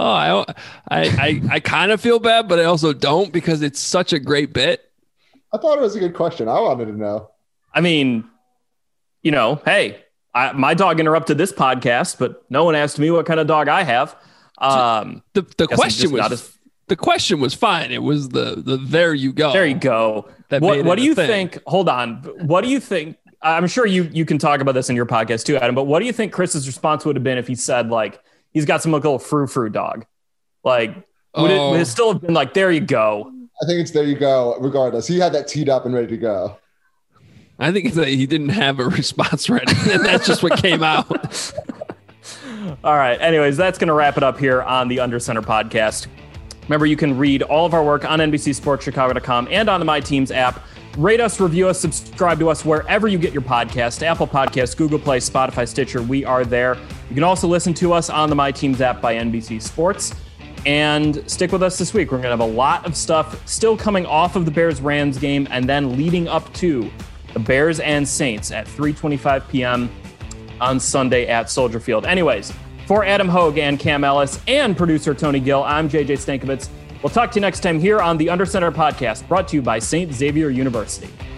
I I I, I kind of feel bad, but I also don't, because it's such a great bit. I thought it was a good question. I wanted to know. I mean, you know, hey, I, my dog interrupted this podcast, but no one asked me what kind of dog I have. Um, the the question was as, the question was fine. It was the the there you go. There you go. What what do you thing. think? Hold on. What do you think? I'm sure you you can talk about this in your podcast too, Adam. But what do you think Chris's response would have been if he said, like, he's got some like, little frou frou dog? Like, would, oh. it, would it still have been like, there you go? I think it's there you go. Regardless, he had that teed up and ready to go. I think it's that he didn't have a response ready, and that's just what came out. All right. Anyways, that's going to wrap it up here on the Under Center podcast. Remember, you can read all of our work on N B C Sports Chicago dot com and on the My Teams app. Rate us, review us, subscribe to us wherever you get your podcast, Apple Podcasts, Google Play, Spotify, Stitcher. We are there. You can also listen to us on the My Teams app by N B C Sports. And stick with us this week. We're going to have a lot of stuff still coming off of the Bears-Rams game and then leading up to the Bears and Saints at three twenty-five p.m. on Sunday at Soldier Field. Anyways, for Adam Hogue and Cam Ellis and producer Tony Gill, I'm J J Stankovitz. We'll talk to you next time here on the Under Center podcast, brought to you by Saint Xavier University.